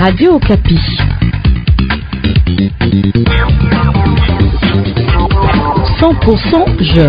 Radio Okapi. « 100% jeunes ».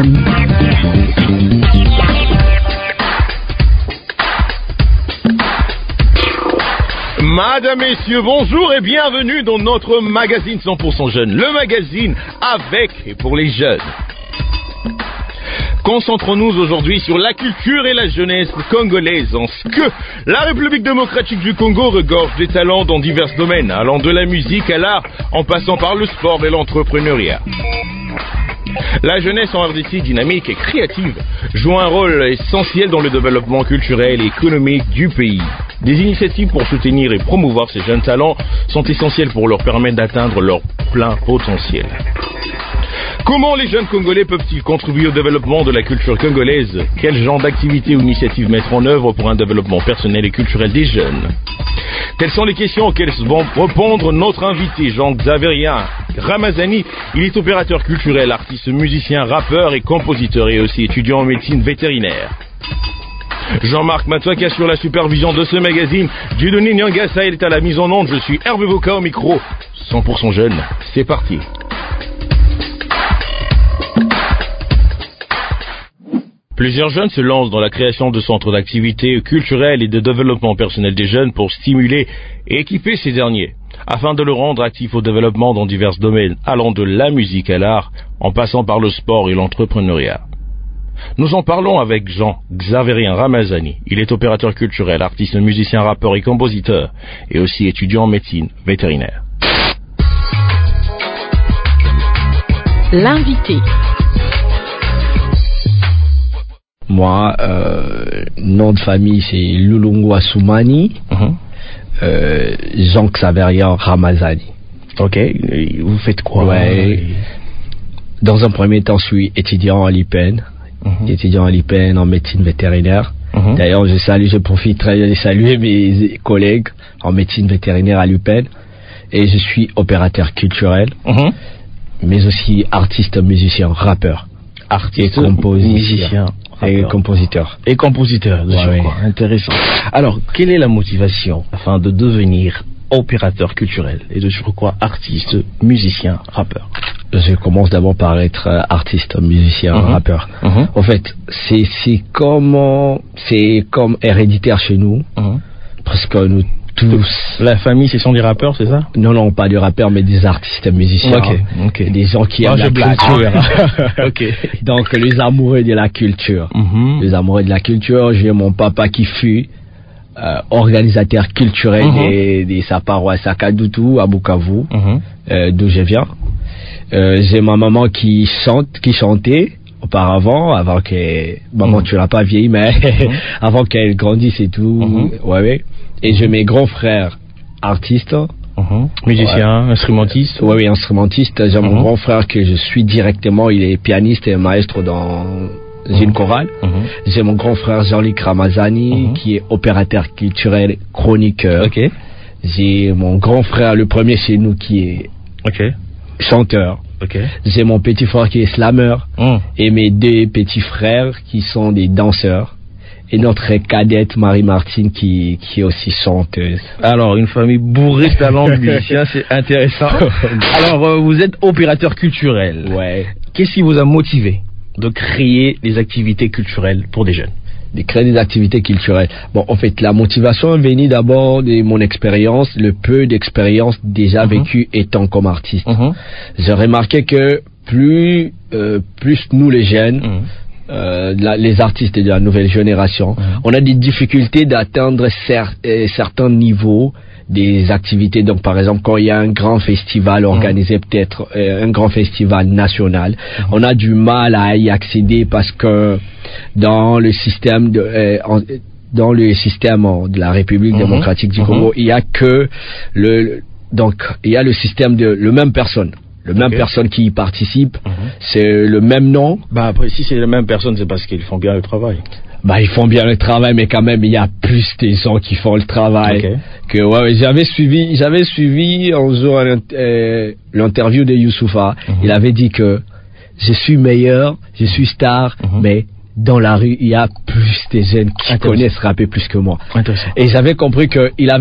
Madame, messieurs, bonjour et bienvenue dans notre magazine 100% jeunes, le magazine avec et pour les jeunes. Concentrons-nous aujourd'hui sur la culture et la jeunesse congolaise, en ce que la République démocratique du Congo regorge des talents dans divers domaines, allant de la musique à l'art, en passant par le sport et l'entrepreneuriat. La jeunesse en RDC dynamique et créative joue un rôle essentiel dans le développement culturel et économique du pays. Des initiatives pour soutenir et promouvoir ces jeunes talents sont essentielles pour leur permettre d'atteindre leur plein potentiel. Comment les jeunes Congolais peuvent-ils contribuer au développement de la culture congolaise? Quel genre d'activités ou initiatives mettre en œuvre pour un développement personnel et culturel des jeunes? Telles sont les questions auxquelles vont répondre notre invité Jean-Xavier Ramazani. Il est opérateur culturel, artiste, musicien, rappeur et compositeur et aussi étudiant en médecine vétérinaire. Jean-Marc Matouaka sur la supervision de ce magazine. Dieudonné Nyangasa est à la mise en onde. Je suis Hervé Boka au micro. 100% jeune, c'est parti. Plusieurs jeunes se lancent dans la création de centres d'activités culturelles et de développement personnel des jeunes pour stimuler et équiper ces derniers, afin de le rendre actif au développement dans divers domaines, allant de la musique à l'art, en passant par le sport et l'entrepreneuriat. Nous en parlons avec Jean-Xavier Ramazani. Il est opérateur culturel, artiste, musicien, rappeur et compositeur, et aussi étudiant en médecine vétérinaire. L'invité. Moi, nom de famille, c'est Lulungwa Soumani, Jean-Xavier Ramazani. Ok, vous faites quoi? Ouais. Dans un premier temps, je suis étudiant à l'IPN, étudiant à l'IPN en médecine vétérinaire. D'ailleurs, je profiterai de saluer mes collègues en médecine vétérinaire à l'IPN. Et je suis opérateur culturel, mais aussi artiste, musicien, rappeur. Artiste, musicien. Et compositeur. Et compositeur, de surcroît. Intéressant. Alors, quelle est la motivation afin de devenir opérateur culturel et de surcroît artiste, musicien, rappeur? Je commence d'abord par être artiste, musicien, rappeur. En fait, c'est comme héréditaire chez nous. Parce que nous tous. La famille, ce sont des rappeurs, c'est ça? Non, pas des rappeurs, mais des artistes, musiciens. Ok. Des gens qui aiment la culture. Ok. Donc, les amoureux de la culture. Les amoureux de la culture, j'ai mon papa qui fut organisateur culturel de sa paroisse à Kadutu, à Bukavu, d'où je viens. J'ai ma maman qui chantait auparavant, avant que maman tu l'as pas vieilli, mais avant qu'elle grandisse et tout. Ouais. Et j'ai mes grands frères artistes, musicien, instrumentiste. Oui, instrumentiste. J'ai mon grand frère que je suis directement, il est pianiste et maestro dans une chorale. J'ai mon grand frère Jean-Luc Ramazani qui est opérateur culturel, chroniqueur. J'ai mon grand frère, le premier chez nous, qui est chanteur. J'ai mon petit frère qui est slammer et mes deux petits frères qui sont des danseurs. Et notre cadette Marie-Martine qui est aussi chanteuse. Alors, une famille bourrée de talents de musiciens, c'est intéressant. Alors, vous êtes opérateur culturel. Ouais. Qu'est-ce qui vous a motivé de créer des activités culturelles pour des jeunes? De créer des activités culturelles. Bon, en fait, la motivation est venue d'abord de mon expérience, le peu d'expérience déjà vécue étant comme artiste. J'ai remarqué que plus nous les jeunes, les artistes de la nouvelle génération, on a des difficultés d'atteindre certains niveaux des activités. Donc, par exemple, quand il y a un grand festival organisé, peut-être un grand festival national, on a du mal à y accéder parce que dans le système de la République démocratique du Congo, il y a que le système de le même personne. Le même personne qui y participe, c'est le même nom. Après, si c'est la même personne, c'est parce qu'ils font bien le travail. Ils font bien le travail, mais quand même, il y a plus de gens qui font le travail. J'avais suivi un jour l'interview de Youssoufa. Il avait dit que je suis meilleur, je suis star, mais dans la rue, il y a plus de jeunes qui connaissent rapper plus que moi. Et j'avais compris qu'il avait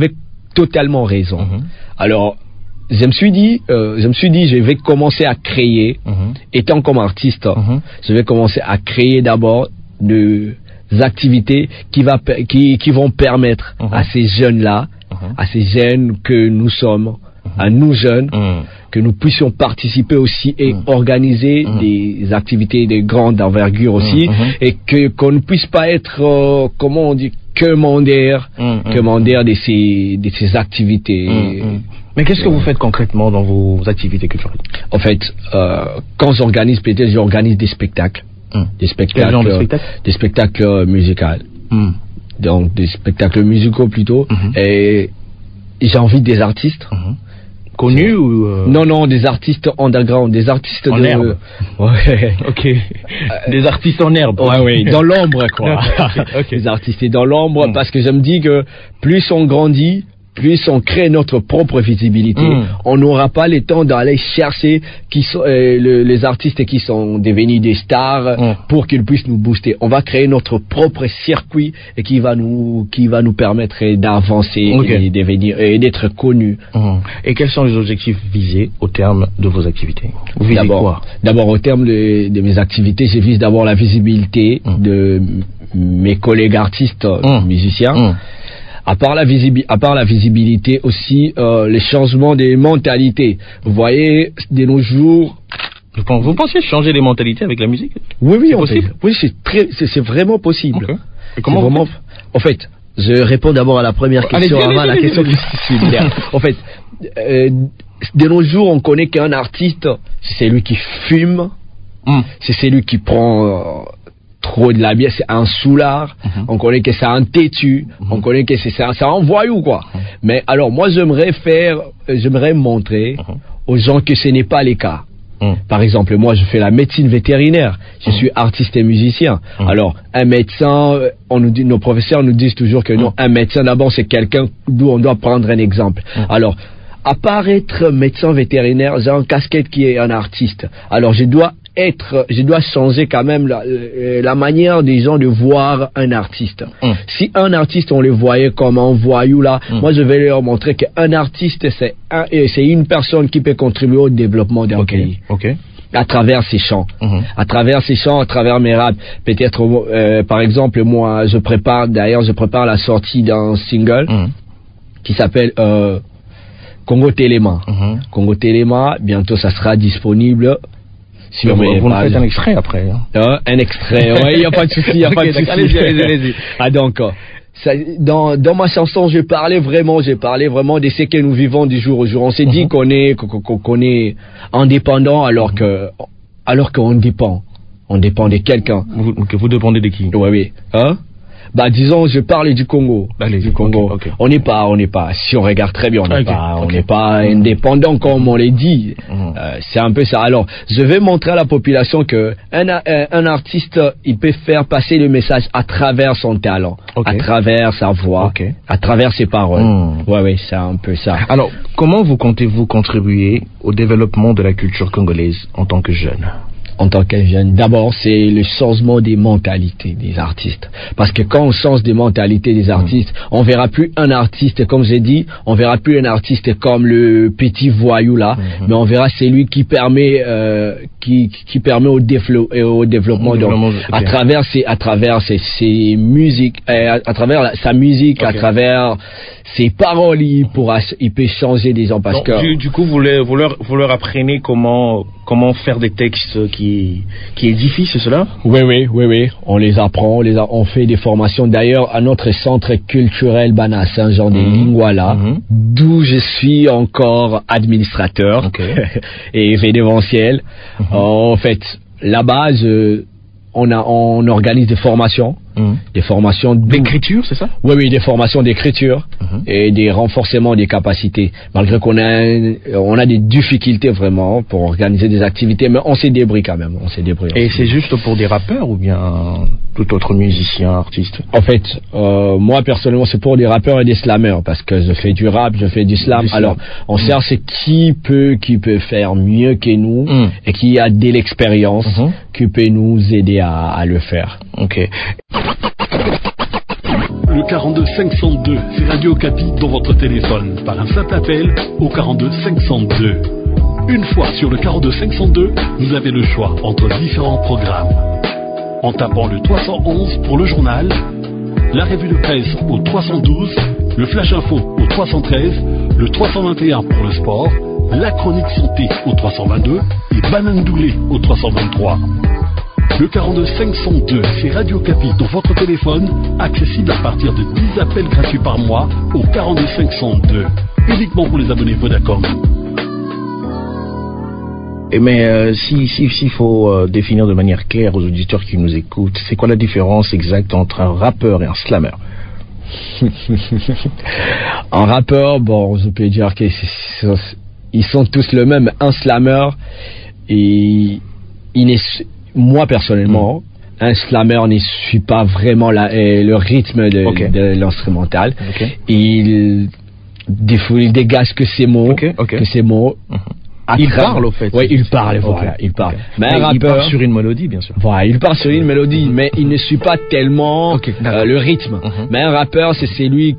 totalement raison. Alors, je me suis dit, je vais commencer à créer, étant comme artiste, je vais commencer à créer d'abord des activités qui vont permettre à ces jeunes-là, à ces jeunes que nous sommes, à nous jeunes, que nous puissions participer aussi et organiser des activités de grande envergure aussi, et qu'on ne puisse pas être, comment on dit, commandaire de ces activités. Mais qu'est-ce que vous faites concrètement dans vos activités culturelles? En fait, quand j'organise, peut-être j'organise des spectacles. Des spectacles musicaux. Donc des spectacles musicaux plutôt. Et j'invite des artistes. Connus ou Non, des artistes underground, des artistes en herbe. Ouais. Ok. Des artistes en herbe. Ouais, dans l'ombre quoi. Okay. Des artistes dans l'ombre parce que je me dis que plus on grandit, plus on crée notre propre visibilité, on n'aura pas le temps d'aller chercher les artistes qui sont devenus des stars pour qu'ils puissent nous booster. On va créer notre propre circuit et qui va nous permettre d'avancer et devenir et d'être connus. Et quels sont les objectifs visés au terme de vos activités? Vous visez quoi? D'abord, au terme de mes activités, je vise d'abord la visibilité de mes collègues artistes musiciens. À part la visibilité aussi, les changements des mentalités. Vous voyez, de nos jours... Vous pensez changer les mentalités avec la musique? Oui, c'est vraiment possible. Okay. Et comment En fait, je réponds d'abord à la première question avant la question qui suit. En fait, de nos jours, on connaît qu'un artiste, c'est celui qui fume, c'est celui qui prend... trop de la bière, c'est un soulard, on connaît que c'est un têtu, on connaît que c'est un voyou quoi. Mais alors moi j'aimerais montrer aux gens que ce n'est pas le cas. Par exemple, moi je fais la médecine vétérinaire, je suis artiste et musicien. Alors un médecin, nos professeurs nous disent toujours que non, un médecin d'abord c'est quelqu'un d'où on doit prendre un exemple. Alors à part être médecin vétérinaire, j'ai un casquette qui est un artiste. Alors je dois changer quand même la manière des gens de voir un artiste. Si un artiste on le voyait comme un voyou là, moi je vais leur montrer qu'un artiste c'est une personne qui peut contribuer au développement d'un pays. À travers ses chants, à travers mes raps. Peut-être par exemple moi je prépare la sortie d'un single qui s'appelle Congo Téléma. Congo Téléma, bientôt ça sera disponible. Vous nous faites un extrait après. Un extrait, oui, il n'y a pas de souci, Allez-y. Ah donc, dans ma chanson, j'ai parlé vraiment de ce que nous vivons du jour au jour. On s'est dit qu'on est indépendant alors qu'on dépend. On dépend de quelqu'un. Vous dépendez de qui? Oui. Disons, je parle du Congo. Du Congo. Okay. On n'est pas, si on regarde très bien, on n'est pas indépendant comme on l'a dit. C'est un peu ça. Alors, je vais montrer à la population que un artiste, il peut faire passer le message à travers son talent, à travers sa voix, à travers ses paroles. Oui, c'est un peu ça. Alors, comment vous comptez-vous contribuer au développement de la culture congolaise en tant que jeune? En tant que jeune, d'abord, c'est le changement des mentalités des artistes. Parce que quand on change des mentalités des artistes, on verra plus un artiste, comme j'ai dit, on verra plus un artiste comme le petit voyou là, mais on verra celui qui permet, qui permet au développement. Donc, à travers ses musiques, à travers sa musique, à travers ses paroles, il peut changer des gens. Parce que du coup, vous leur apprenez comment faire des textes qui édifient, c'est cela? Oui. On les apprend, on fait des formations. D'ailleurs, à notre centre culturel Bana Saint-Jean des Lingwala, d'où je suis encore administrateur et événementiel. En fait, là-bas, on organise des formations. Des formations d'écriture, c'est ça? Oui, des formations d'écriture et des renforcements des capacités. Malgré qu'on a des difficultés vraiment pour organiser des activités, mais on s'est débrouillé quand même. Et c'est juste pour des rappeurs ou bien tout autre musicien, artiste? En fait, moi personnellement, c'est pour des rappeurs et des slammers parce que je fais du rap, je fais du slam. Alors, on cherche qui peut faire mieux que nous et qui a de l'expérience, qui peut nous aider à le faire. Ok. Le 42 502, c'est Radio Capi dans votre téléphone par un simple appel au 42 502. Une fois sur le 42 502, vous avez le choix entre différents programmes. En tapant le 311 pour le journal, la revue de presse au 312, le flash info au 313, le 321 pour le sport, la chronique santé au 322 et Banane Doulé au 323. Le 42 502, c'est Radio Capi dans votre téléphone, accessible à partir de 10 appels gratuits par mois au 42 502, uniquement pour les abonnés Vodacom. Mais s'il faut définir de manière claire aux auditeurs qui nous écoutent, c'est quoi la différence exacte entre un rappeur et un slammer? Un rappeur, bon, je peux dire qu'ils sont tous le même. Un slammer, moi personnellement, un slammer ne suit pas vraiment le rythme de l'instrumental. Il dégage que ses mots, que ses mots. Il parle au fait. Oui, il parle, voilà, il parle. Mais un rappeur, il part sur une mélodie, bien sûr. Voilà, il part sur une mélodie, mais il ne suit pas tellement le rythme. Mais un rappeur, c'est celui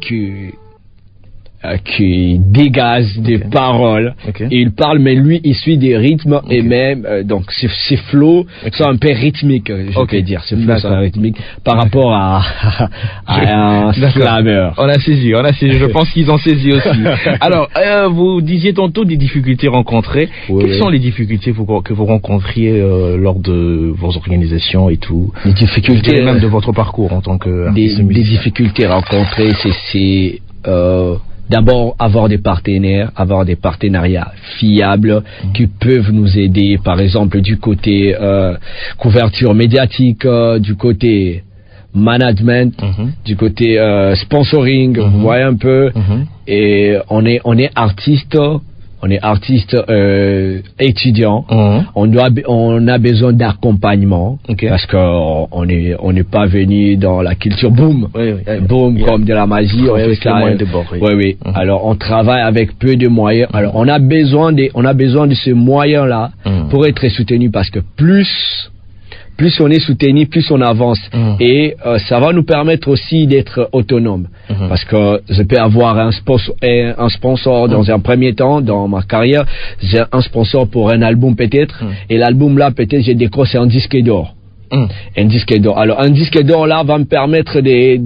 qui dégage des paroles. Il parle, mais lui, il suit des rythmes et même, donc, ses flows sont un peu rythmiques, je peux dire. Ses flows sont rythmiques par rapport à un slammer. On a saisi. Je pense qu'ils ont saisi aussi. Alors, vous disiez tantôt des difficultés rencontrées. Quelles sont les difficultés que vous rencontriez lors de vos organisations et tout? Les difficultés, même de votre parcours en tant que des difficultés rencontrées, c'est d'abord avoir des partenariats fiables qui peuvent nous aider, par exemple du côté couverture médiatique, du côté management, du côté sponsoring, vous voyez un peu. Et on est artiste. On est artiste étudiant. On a besoin d'accompagnement parce que on n'est pas venu dans la culture boom, comme de la magie. Alors on travaille avec peu de moyens. Alors on a besoin de ces moyens là pour être soutenu, parce que plus on est soutenu, plus on avance. Et ça va nous permettre aussi d'être autonome. Parce que je peux avoir un sponsor dans un premier temps, dans ma carrière, j'ai un sponsor pour un album peut-être, et l'album là peut-être j'ai décroché un disque d'or. Un disque d'or. Alors un disque d'or là va me permettre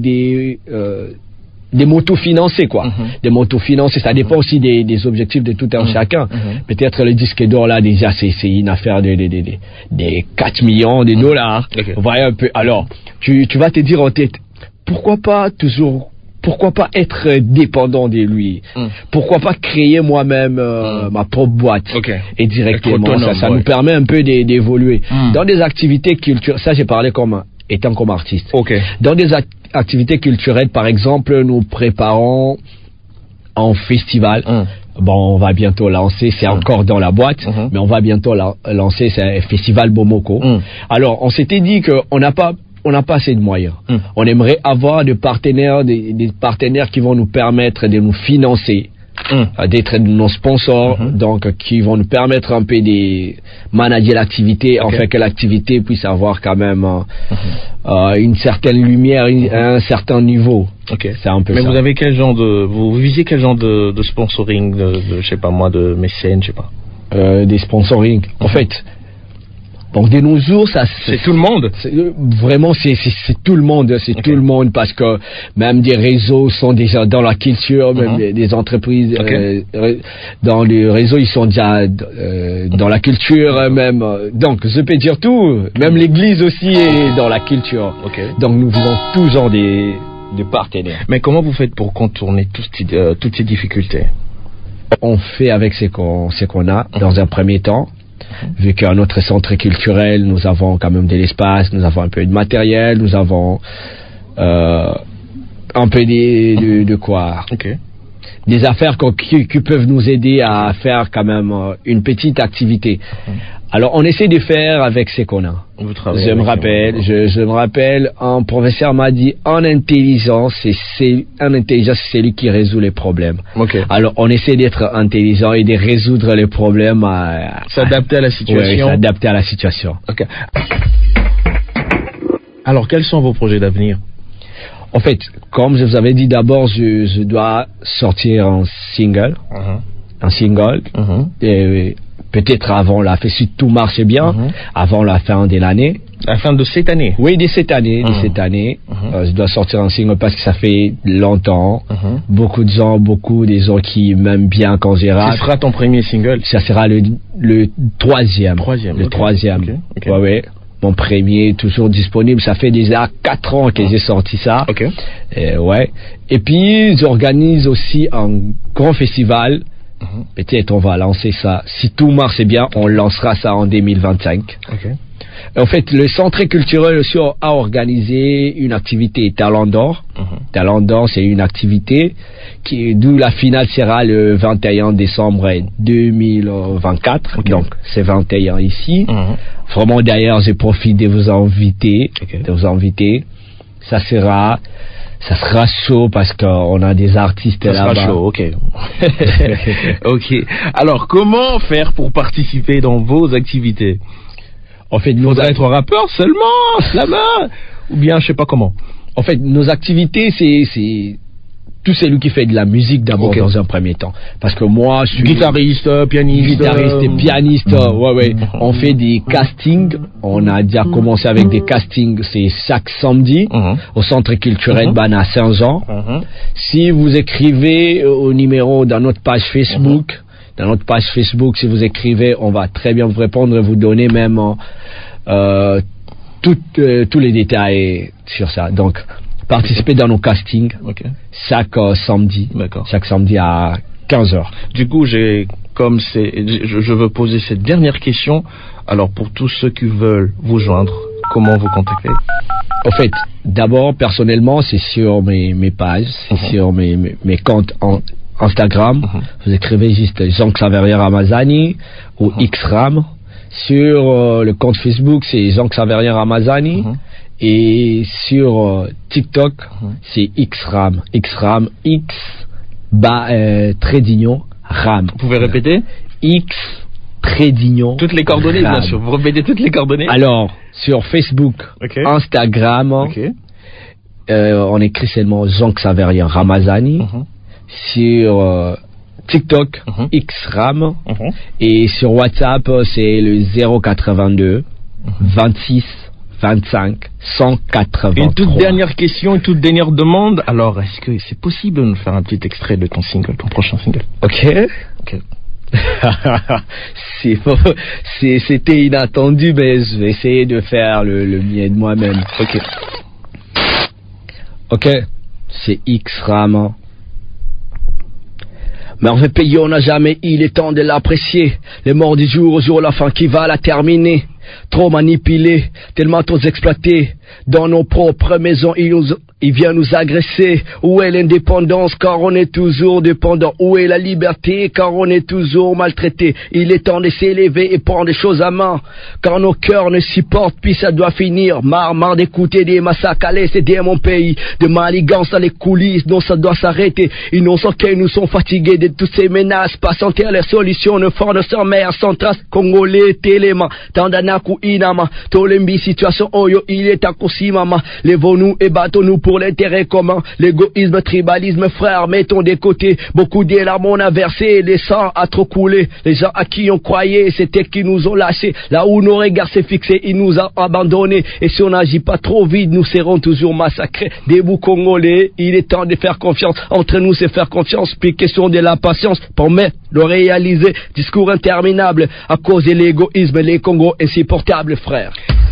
des m'autofinancés, quoi. Des m'autofinancés, ça dépend aussi des objectifs de tout un chacun. Peut-être le disque d'or là, déjà, c'est une affaire des 4 millions de dollars. Vous voyez un peu. Alors, tu vas te dire en tête, pourquoi pas être dépendant de lui? Pourquoi pas créer moi-même ma propre boîte? Et directement, ça nous permet un peu d'évoluer. Dans des activités culturelles, ça j'ai parlé étant comme artiste. Dans des activités culturelles, par exemple, nous préparons un festival. Bon, on va bientôt lancer, c'est encore dans la boîte, mais on va bientôt lancer, c'est un festival Bomoko. Alors, on s'était dit qu'on n'a pas assez de moyens. On aimerait avoir des partenaires qui vont nous permettre de nous financer, d'être nos sponsors, donc qui vont nous permettre un peu de manager l'activité, en fait que l'activité puisse avoir quand même une certaine lumière, un certain niveau. C'est un peu Mais ça. vous avez vous visez quel genre de sponsoring, je sais pas moi, de mécènes, je sais pas. Des sponsoring. En fait, donc de nos jours, ça c'est tout le monde. Vraiment, c'est tout le monde, tout le monde, parce que même des réseaux sont déjà dans la culture, même des entreprises dans les réseaux, ils sont déjà dans la culture, même. Donc, je peux dire tout. Même l'Église aussi est dans la culture. Donc, nous visons tout genre de partenaires. Mais comment vous faites pour contourner toutes ces difficultés? On fait avec ce qu'on a dans un premier temps. Vu qu'à notre centre culturel, nous avons quand même de l'espace, nous avons un peu de matériel, nous avons un peu de quoi. Des affaires qui peuvent nous aider à faire quand même une petite activité. Alors on essaie de faire avec ce qu'on a. Je me rappelle, un professeur m'a dit, en intelligence, c'est celui qui résout les problèmes. Alors on essaie d'être intelligent et de résoudre les problèmes, s'adapter à la situation. S'adapter à la situation. Alors quels sont vos projets d'avenir? En fait, comme je vous avais dit d'abord, je dois sortir un single. Un single. Et peut-être avant la fin, si tout marche bien, avant la fin de l'année. La fin de cette année? Oui, de cette année. Je dois sortir un single parce que ça fait longtemps. Beaucoup des gens qui m'aiment bien quand je rappe. Ce sera ton premier single? Ça sera le troisième. Le troisième. Okay. Ouais. Mon premier, toujours disponible. Ça fait déjà 4 ans que j'ai sorti ça. Ouais. Et puis, j'organise aussi un grand festival. Peut-être on va lancer ça. Si tout marche bien, on lancera ça en 2025. En fait, le centre culturel aussi a organisé une activité Talent d'Or. Talent d'Or, c'est une activité d'où la finale sera le 21 décembre 2024. Donc, c'est 21 ici. Vraiment, d'ailleurs, je profite de vous inviter. Ça sera chaud parce qu'on a des artistes là-bas. Ça sera chaud, ok. Alors, comment faire pour participer dans vos activités? En fait, nous faudrait être rappeur seulement, slammer, ou bien je sais pas comment. En fait, nos activités, c'est tout celui qui fait de la musique d'abord dans un premier temps. Parce que moi, je suis guitariste, pianiste. Ouais. On fait des castings. On a déjà commencé avec des castings. C'est chaque samedi au centre culturel Bana Saint-Jean. Si vous écrivez au numéro dans notre page Facebook. Dans notre page Facebook, si vous écrivez, on va très bien vous répondre et vous donner même tous les détails sur ça. Donc, participez dans nos castings chaque samedi. Chaque samedi à 15h. Du coup, je veux poser cette dernière question. Alors, pour tous ceux qui veulent vous joindre, comment vous contacter? En fait, d'abord, personnellement, c'est sur mes pages, c'est sur mes comptes Instagram, vous écrivez juste Jean-Xavier Ramazani ou Xram. Sur le compte Facebook, c'est Jean-Xavier Ramazani. Et sur TikTok, c'est Xram. Xram, Trédignon, Ram. Vous pouvez répéter? Trédignon. Toutes les coordonnées, bien sûr. Vous répétez toutes les coordonnées? Alors, sur Facebook, Instagram, on écrit seulement Jean-Xavier Ramazani. Sur TikTok, Xram, et sur WhatsApp, c'est le 082 26 25 183. Une toute dernière question, une toute dernière demande. Alors, est-ce que c'est possible de nous faire un petit extrait de ton prochain single? Ok. C'était inattendu, mais je vais essayer de faire le mien de moi-même. Ok. C'est Xram. Merveille pays, on n'a jamais, il est temps de l'apprécier. Les morts du jour au jour, la fin qui va la terminer. Trop manipulés, tellement trop exploités. Dans nos propres maisons, il vient nous agresser. Où est l'indépendance, car on est toujours dépendant? Où est la liberté, car on est toujours maltraité? Il est temps de s'élever et prendre des choses à main, car nos cœurs ne supportent, puis ça doit finir. Marre d'écouter des massacres à l'est de mon pays, de manigances dans les coulisses, non ça doit s'arrêter. Innocents que nous sommes fatigués de toutes ces menaces, patienter les solutions, ne font de sans mère, sans trace, Congolais, Téléma, Tandanaku, Inama, Tolembi, situation Oyo, il est à Kosimama. Lèvons-nous et battons-nous pour l'intérêt commun. L'égoïsme, tribalisme, frère, mettons des côtés. Beaucoup de larmes on a versé, les sangs a trop coulé. Les gens à qui on croyait, c'était qui nous ont lâchés. Là où nos regards s'est fixés, ils nous ont abandonnés. Et si on n'agit pas trop vite, nous serons toujours massacrés. Debout Congolais, il est temps de faire confiance. Entre nous, c'est faire confiance, puis question de la patience pour le réaliser. Discours interminable à cause de l'égoïsme, les Congos insupportables, frère.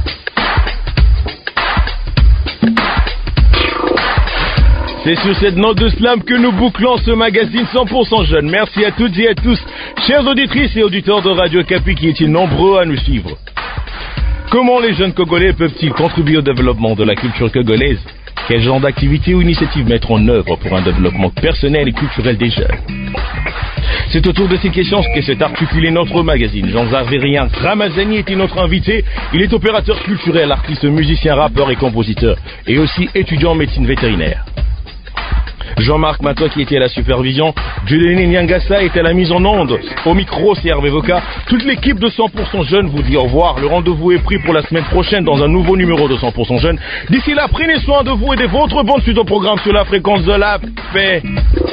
C'est sur cette note de slam que nous bouclons ce magazine 100% jeune. Merci à toutes et à tous, chères auditrices et auditeurs de Radio Kapi qui étaient nombreux à nous suivre. Comment les jeunes Congolais peuvent-ils contribuer au développement de la culture congolaise? Quel genre d'activités ou initiatives mettre en œuvre pour un développement personnel et culturel des jeunes? C'est autour de ces questions que s'est articulé notre magazine. Jean-Xavier Ramazani était notre invité. Il est opérateur culturel, artiste, musicien, rappeur et compositeur, et aussi étudiant en médecine vétérinaire. Jean-Marc Matois qui était à la supervision, Julienne Nyangassa était à la mise en onde. Au micro, c'est Hervé Voka. Toute l'équipe de 100% Jeunes vous dit au revoir. Le rendez-vous est pris pour la semaine prochaine dans un nouveau numéro de 100% Jeunes. D'ici là, prenez soin de vous et de votre bonne suite au programme sur la fréquence de la paix.